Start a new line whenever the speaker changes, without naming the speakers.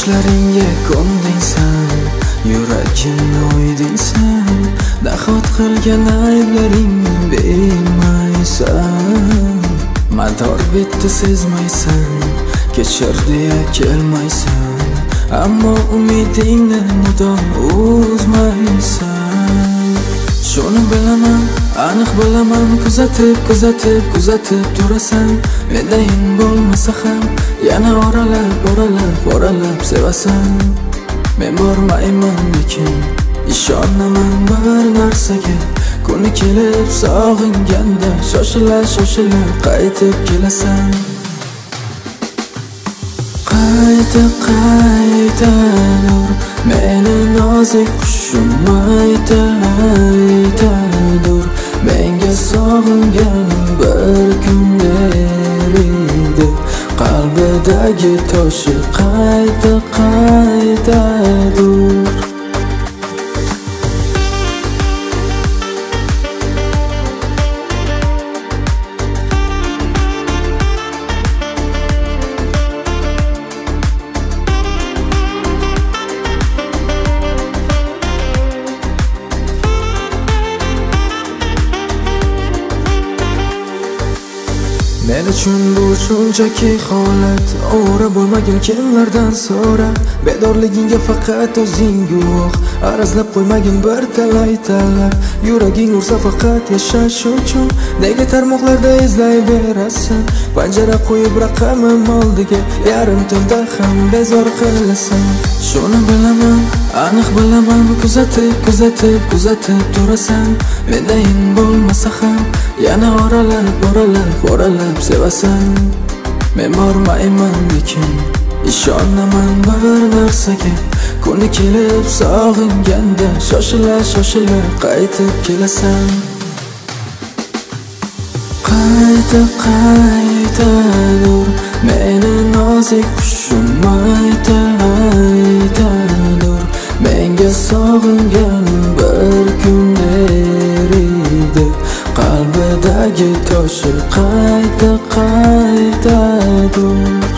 Sochlaringga ko'ndingsan, yuragimni o'ydingsan, nahot qilgan ayblaringni bilmaysan. Mador bitdi sezmaysan, kechir deya kelmaysan, ammo umidingni mudom uzmaysan. Shuni bilaman, aniq bilaman, kuzatib turasan. Mendayin bo'lmasa ham yana oralab sevasan. Men bormayman lekin ishonaman bir narsaga, kuni kelib sog'inganda shoshila qaytib kelasan. Qayta dur, meni nozik qushim, ayta dur. Menga sog'inganim bir kun eriydi, qalbidagi toshi qayta dur. Men uchun bu shunchaki holat, o'ra bo'lmagin kimlardan so'ra. Bedorligingga faqat o'zing guvoh, arazlab qo'ymagin bir talay talab. Yuraging ursa faqat yashash uchun, nega tarmoqlarda izlayverasan? Panjara qo'yib raqamim oldiga, yarim tunda ham bezor qilasan. Shuni bilaman, aniq bilaman, kuzatib turasan. Mendayin bo'lmasa ham yana oralab sevasan. Men bormayman lekin ishonaman bir narsaga, kuni kelib sog'inganda shoshila qaytib kelasan. Qayta dur, meni nozik qushim, ayta dur. Menga sog'inganim bir kun eriydi, qalbidagi toshi qayta dur.